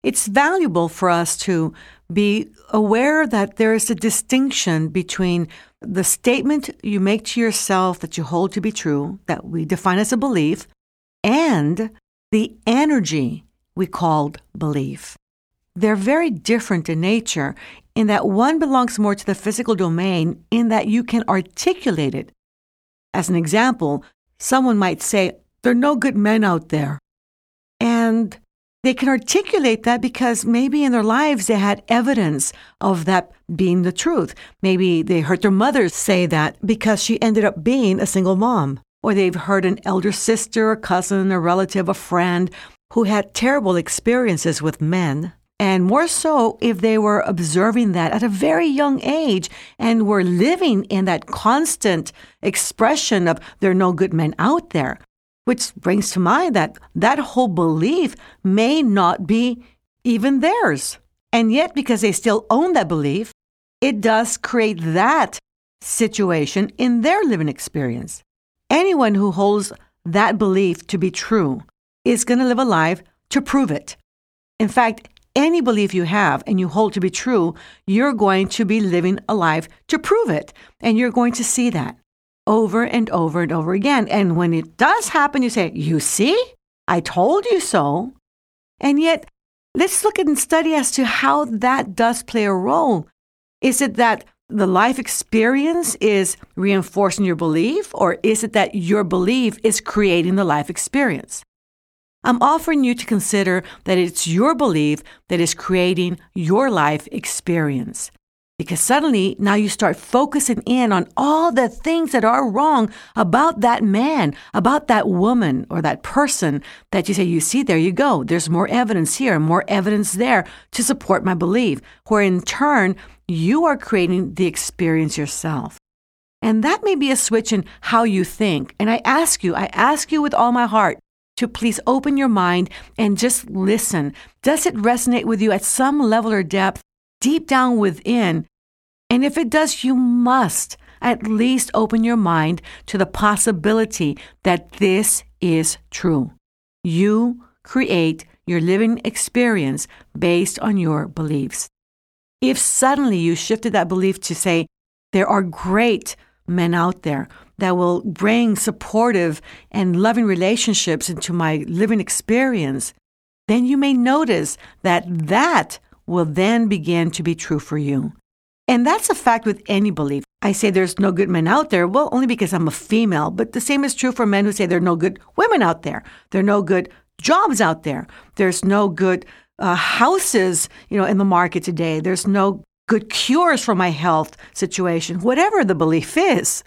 it's valuable for us to be aware that there is a distinction between the statement you make to yourself that you hold to be true, that we define as a belief, and the energy we called belief. They're very different in nature in that one belongs more to the physical domain in that you can articulate it. As an example, someone might say, there are no good men out there. And they can articulate that because maybe in their lives they had evidence of that being the truth. Maybe they heard their mother say that because she ended up being a single mom. Or they've heard an elder sister, a cousin, a relative, a friend who had terrible experiences with men. And more so if they were observing that at a very young age and were living in that constant expression of there are no good men out there. Which brings to mind that that whole belief may not be even theirs. And yet, because they still own that belief, it does create that situation in their living experience. Anyone who holds that belief to be true is going to live a life to prove it. In fact, any belief you have and you hold to be true, you're going to be living a life to prove it. And you're going to see that over and over and over again. And when it does happen, you say, you see, I told you so. And yet, let's look and study as to how that does play a role. Is it that the life experience is reinforcing your belief, or is it that your belief is creating the life experience? I'm offering you to consider that it's your belief that is creating your life experience. Because suddenly, now you start focusing in on all the things that are wrong about that man, about that woman, or that person that you say, you see, there you go. There's more evidence here, more evidence there to support my belief, where in turn, you are creating the experience yourself. And that may be a switch in how you think. And I ask you with all my heart to please open your mind and just listen. Does it resonate with you at some level or depth, deep down within? And if it does, you must at least open your mind to the possibility that this is true. You create your living experience based on your beliefs. If suddenly you shifted that belief to say, there are great men out there that will bring supportive and loving relationships into my living experience, then you may notice that that will then begin to be true for you. And that's a fact with any belief. I say there's no good men out there, well, only because I'm a female, but the same is true for men who say there are no good women out there. There are no good jobs out there. There's no good houses, in the market today. There's no good cures for my health situation. Whatever the belief is,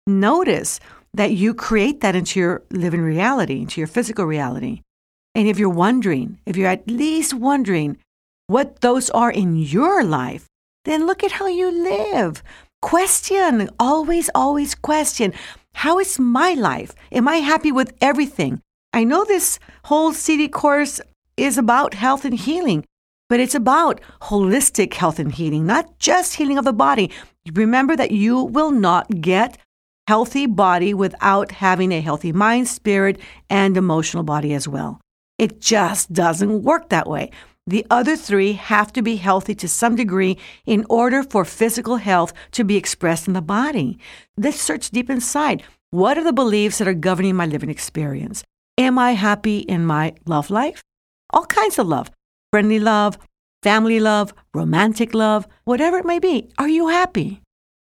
notice that you create that into your living reality, into your physical reality. And if you're at least wondering what those are in your life, then look at how you live. Question, always question. How is my life? Am I happy with everything? I know this whole CD course is about health and healing, but it's about holistic health and healing, not just healing of the body. Remember that you will not get healthy body without having a healthy mind, spirit, and emotional body as well. It just doesn't work that way. The other three have to be healthy to some degree in order for physical health to be expressed in the body. Let's search deep inside. What are the beliefs that are governing my living experience? Am I happy in my love life? All kinds of love. Friendly love, family love, romantic love, whatever it may be. Are you happy?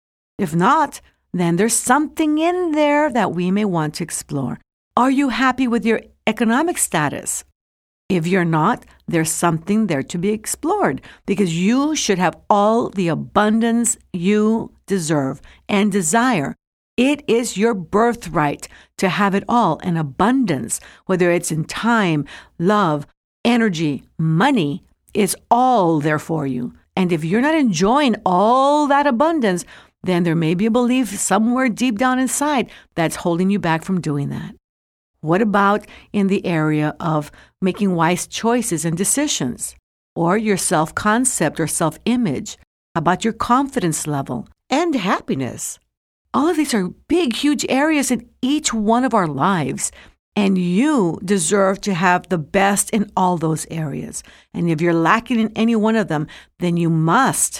If not, then there's something in there that we may want to explore. Are you happy with your economic status? If you're not, there's something there to be explored because you should have all the abundance you deserve and desire. It is your birthright to have it all in abundance, whether it's in time, love, energy, money, it's all there for you. And if you're not enjoying all that abundance, then there may be a belief somewhere deep down inside that's holding you back from doing that. What about in the area of making wise choices and decisions? Or your self-concept or self-image? How about your confidence level and happiness? All of these are big, huge areas in each one of our lives. And you deserve to have the best in all those areas. And if you're lacking in any one of them, then you must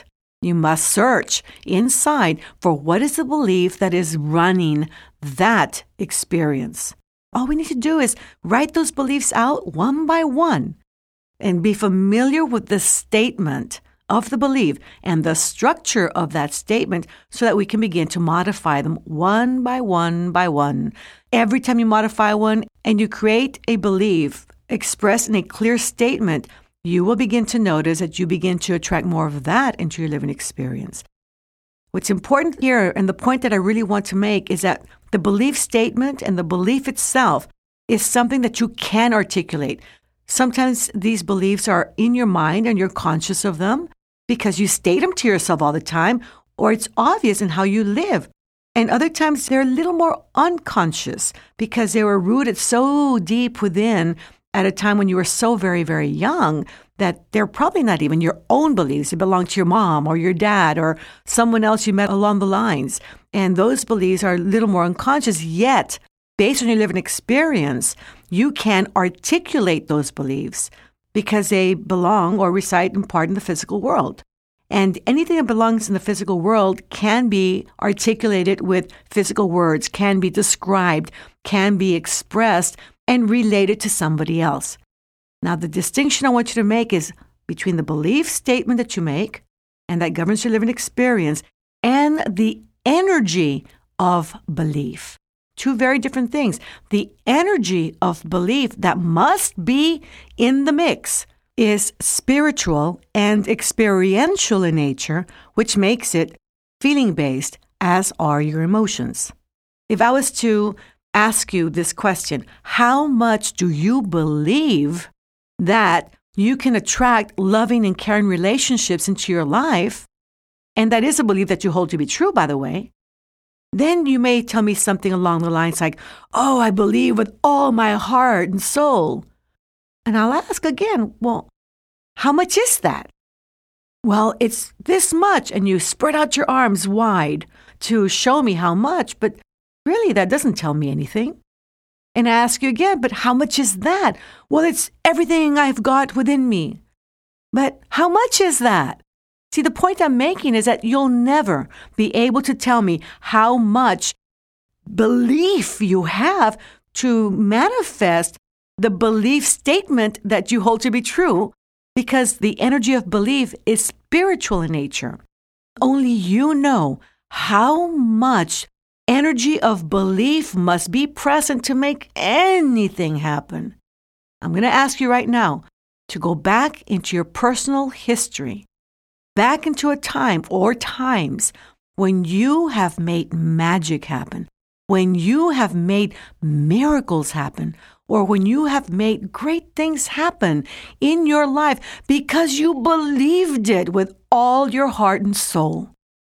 search inside for what is the belief that is running that experience. All we need to do is write those beliefs out one by one and be familiar with the statement of the belief and the structure of that statement so that we can begin to modify them one by one by one. Every time you modify one and you create a belief expressed in a clear statement, you will begin to notice that you begin to attract more of that into your living experience. What's important here, and the point that I really want to make, is that the belief statement and the belief itself is something that you can articulate. Sometimes these beliefs are in your mind and you're conscious of them because you state them to yourself all the time, or it's obvious in how you live. And other times they're a little more unconscious because they were rooted so deep within at a time when you were so very, very young that they're probably not even your own beliefs. They belong to your mom or your dad or someone else you met along the lines. And those beliefs are a little more unconscious, yet based on your living experience, you can articulate those beliefs because they belong or reside in part in the physical world. And anything that belongs in the physical world can be articulated with physical words, can be described, can be expressed, and related to somebody else. Now, the distinction I want you to make is between the belief statement that you make and that governs your living experience and the energy of belief. Two very different things. The energy of belief that must be in the mix is spiritual and experiential in nature, which makes it feeling-based, as are your emotions. If I was to ask you this question, how much do you believe that you can attract loving and caring relationships into your life, and that is a belief that you hold to be true, by the way, then you may tell me something along the lines like, oh, I believe with all my heart and soul. And I'll ask again, well, how much is that? Well, it's this much, and you spread out your arms wide to show me how much, but really that doesn't tell me anything. And I ask you again, but how much is that? Well, it's everything I've got within me. But how much is that? See, the point I'm making is that you'll never be able to tell me how much belief you have to manifest the belief statement that you hold to be true, because the energy of belief is spiritual in nature. Only you know how much energy of belief must be present to make anything happen. I'm going to ask you right now to go back into your personal history, back into a time or times when you have made magic happen, when you have made miracles happen, or when you have made great things happen in your life because you believed it with all your heart and soul.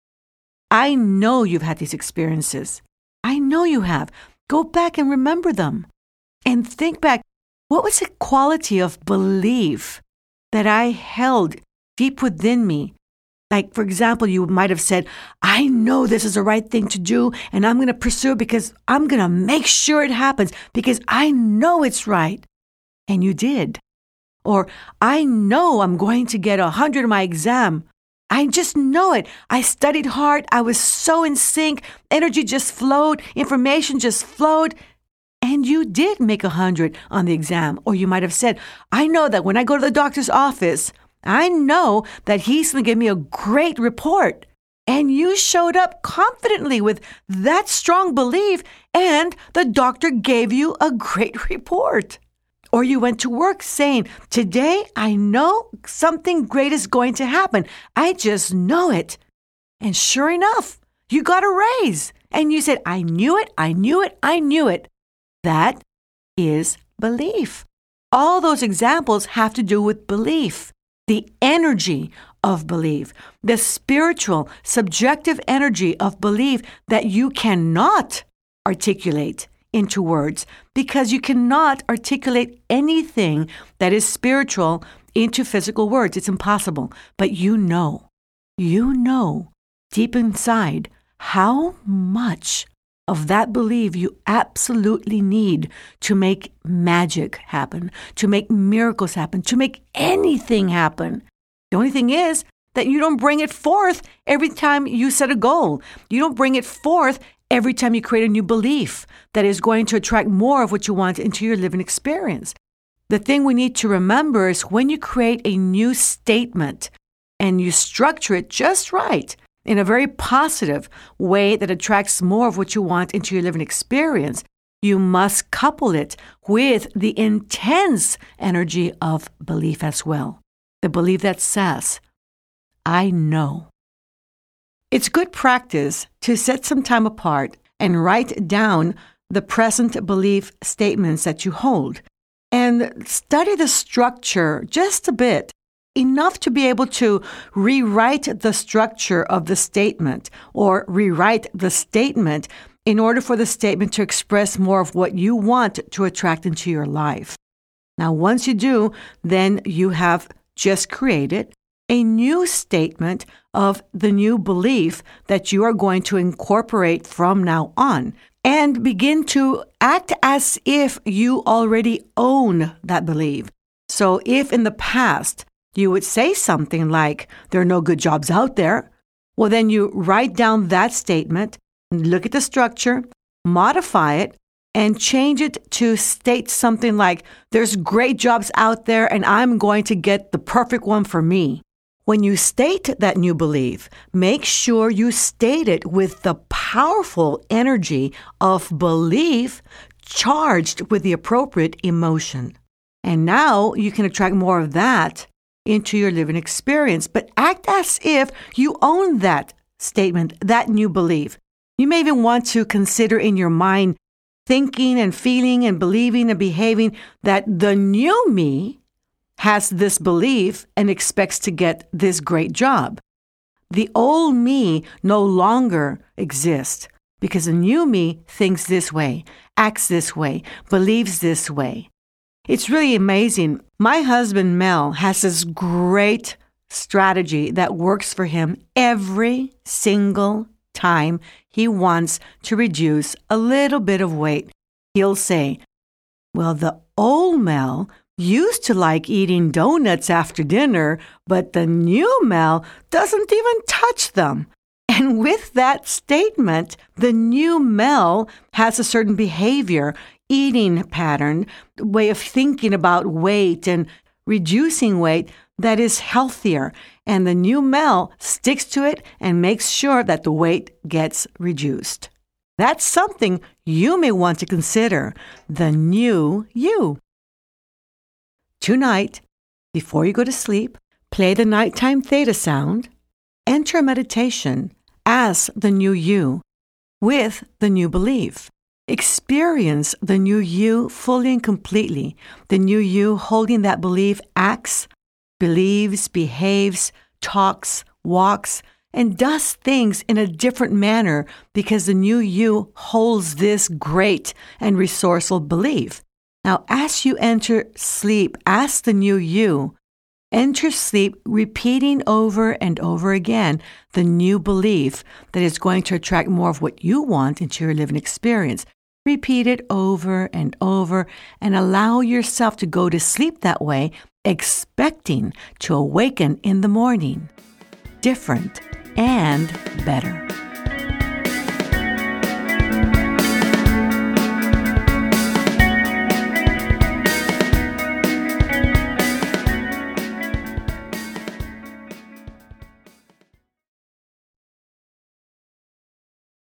I know you've had these experiences. I know you have. Go back and remember them and think back, what was the quality of belief that I held deep within me? Like, for example, you might have said, I know this is the right thing to do, and I'm going to pursue it because I'm going to make sure it happens because I know it's right. And you did. Or, I know I'm going to get 100 on my exam. I just know it. I studied hard. I was so in sync. Energy just flowed. Information just flowed. And you did make 100 on the exam. Or you might have said, I know that when I go to the doctor's office, I know that he's going to give me a great report. And you showed up confidently with that strong belief, and the doctor gave you a great report. Or you went to work saying, today I know something great is going to happen. I just know it. And sure enough, you got a raise. And you said, I knew it, I knew it, I knew it. That is belief. All those examples have to do with belief. The energy of belief, the spiritual, subjective energy of belief that you cannot articulate into words, because you cannot articulate anything that is spiritual into physical words. It's impossible. But you know deep inside how much of that belief you absolutely need to make magic happen, to make miracles happen, to make anything happen. The only thing is that you don't bring it forth every time you set a goal. You don't bring it forth every time you create a new belief that is going to attract more of what you want into your living experience. The thing we need to remember is when you create a new statement and you structure it just right, in a very positive way that attracts more of what you want into your living experience, you must couple it with the intense energy of belief as well. The belief that says, I know. It's good practice to set some time apart and write down the present belief statements that you hold and study the structure just a bit, enough to be able to rewrite the structure of the statement or rewrite the statement in order for the statement to express more of what you want to attract into your life. Now, once you do, then you have just created a new statement of the new belief that you are going to incorporate from now on and begin to act as if you already own that belief. So if in the past you would say something like, there are no good jobs out there, well, then you write down that statement, look at the structure, modify it, and change it to state something like, there's great jobs out there and I'm going to get the perfect one for me. When you state that new belief, make sure you state it with the powerful energy of belief charged with the appropriate emotion. And now you can attract more of that into your living experience, but act as if you own that statement, that new belief. You may even want to consider in your mind thinking and feeling and believing and behaving that the new me has this belief and expects to get this great job. The old me no longer exists because the new me thinks this way, acts this way, believes this way. It's really amazing. My husband, Mel, has this great strategy that works for him every single time he wants to reduce a little bit of weight. He'll say, well, the old Mel used to like eating donuts after dinner, but the new Mel doesn't even touch them. And with that statement, the new Mel has a certain behavior, eating pattern, way of thinking about weight and reducing weight that is healthier. And the new Mel sticks to it and makes sure that the weight gets reduced. That's something you may want to consider, the new you. Tonight, before you go to sleep, play the nighttime theta sound, enter meditation as the new you with the new belief. Experience the new you fully and completely. The new you holding that belief acts, believes, behaves, talks, walks, and does things in a different manner because the new you holds this great and resourceful belief. Now, as you enter sleep, as the new you, enter sleep repeating over and over again the new belief that is going to attract more of what you want into your living experience. Repeat it over and over and allow yourself to go to sleep that way, expecting to awaken in the morning different and better.